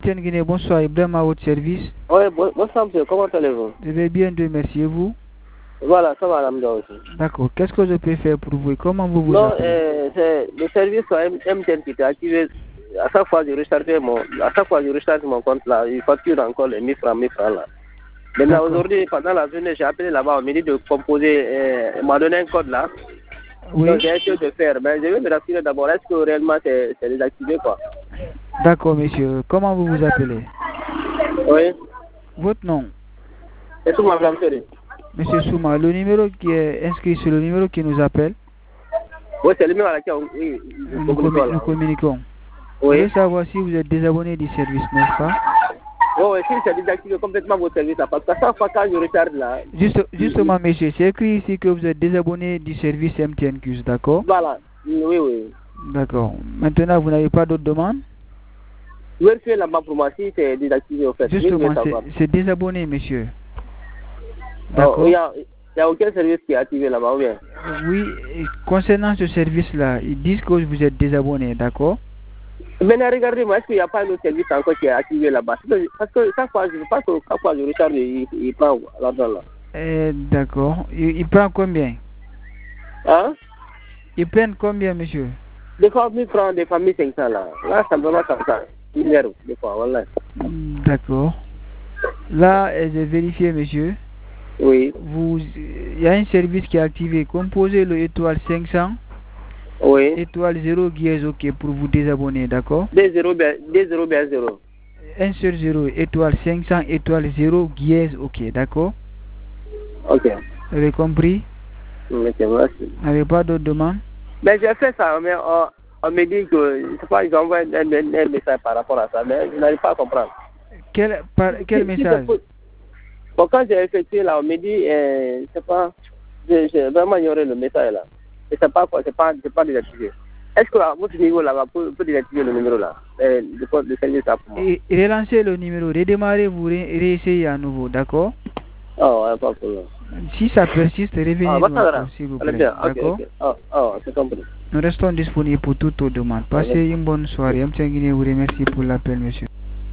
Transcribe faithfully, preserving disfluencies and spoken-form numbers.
Tiens Guinée, bonsoir, Ibrahim à votre service. Oui, bonsoir monsieur, comment allez-vous? Je vais bien, Dieu merci, et vous? Voilà, ça va, Lamda aussi. D'accord, qu'est-ce que je peux faire pour vous et comment vous vous Non, appelez? euh, c'est le service M T N qui était activé. À chaque fois, je recharge mon, à chaque fois, je recharge mon compte là, il facture encore les mille francs, mille francs là. Maintenant, aujourd'hui, pendant la journée, j'ai appelé là-bas, on m'a dit de composer, euh, il m'a donné un code là. Oui. Donc, j'ai essayé de faire, mais je vais me rassurer d'abord, est-ce que réellement c'est désactivé quoi? D'accord, monsieur. Comment vous vous appelez? Oui. Votre nom? C'est tout ma femme chérie. Monsieur Souma, le numéro qui est inscrit sur le numéro qui nous appelle? Oui, c'est le numéro à laquelle on, oui, nous, communiquons, nous communiquons. Oui. Vous voulez savoir si vous êtes désabonné du service, n'est-ce pas? Oui, oui, si c'est désactivé complètement votre service là, parce que chaque fois quand je recharge là... Juste, justement, monsieur, c'est écrit ici que vous êtes désabonné du service M T N Q, d'accord? Voilà, oui, oui. D'accord. Maintenant, vous n'avez pas d'autres demandes? Vérifiez là-bas pour moi si c'est désactivé au fait. Justement, c'est désabonné, monsieur. D'accord. Il oh, n'y a, a aucun service qui est activé là-bas, ou bien? Oui, concernant ce service-là, ils disent que vous êtes désabonné, d'accord? Maintenant, regardez-moi, est-ce qu'il n'y a pas d'autre service encore qui est activé là-bas? Parce que chaque fois, je ne pas que chaque fois je recharge, il, il prend l'argent là. Eh, d'accord. Il, il prend combien? Hein? Ils prennent combien, monsieur? Des fois, mille francs, des fois, mille cinq cents là. Là, ça me donne comme ça. Une heure, des fois, voilà. D'accord. Là, j'ai vérifié, monsieur. Oui. Vous, il y a un service qui est activé. Composez le étoile cinq cents. Oui. Étoile zéro guise OK pour vous désabonner, d'accord? deux zéro bien zéro. Un seul zéro, étoile cinq cents, étoile zéro guise OK, d'accord? Ok. Vous avez compris? Ok, merci. Vous n'avez pas d'autres demandes? Mais j'ai fait ça, mais on, on me dit que, je sais pas, ils envoient un, un, un message par rapport à ça, mais je n'arrive pas à comprendre. Quel, par, quel si, message? Si bon, quand j'ai effectué là, on me dit, euh, je sais pas, j'ai vraiment ignoré le message là. Je sais pas quoi, c'est pas, c'est pas désactivé. Est-ce que à votre niveau là, vous pouvez désactiver le numéro là, euh, le, le service là pour moi? Et relancez le numéro, redémarrez, vous ré réessayez à nouveau, d'accord? Oh, ouais, pas de problème. Si ça persiste, revenez ah, nous, s'il vous plaît. D'accord? Okay, okay. Oh, oh, c'est compris. Nous restons disponibles pour toutes vos demandes. Passez une bonne soirée. M. Guinée vous remercie pour l'appel, monsieur.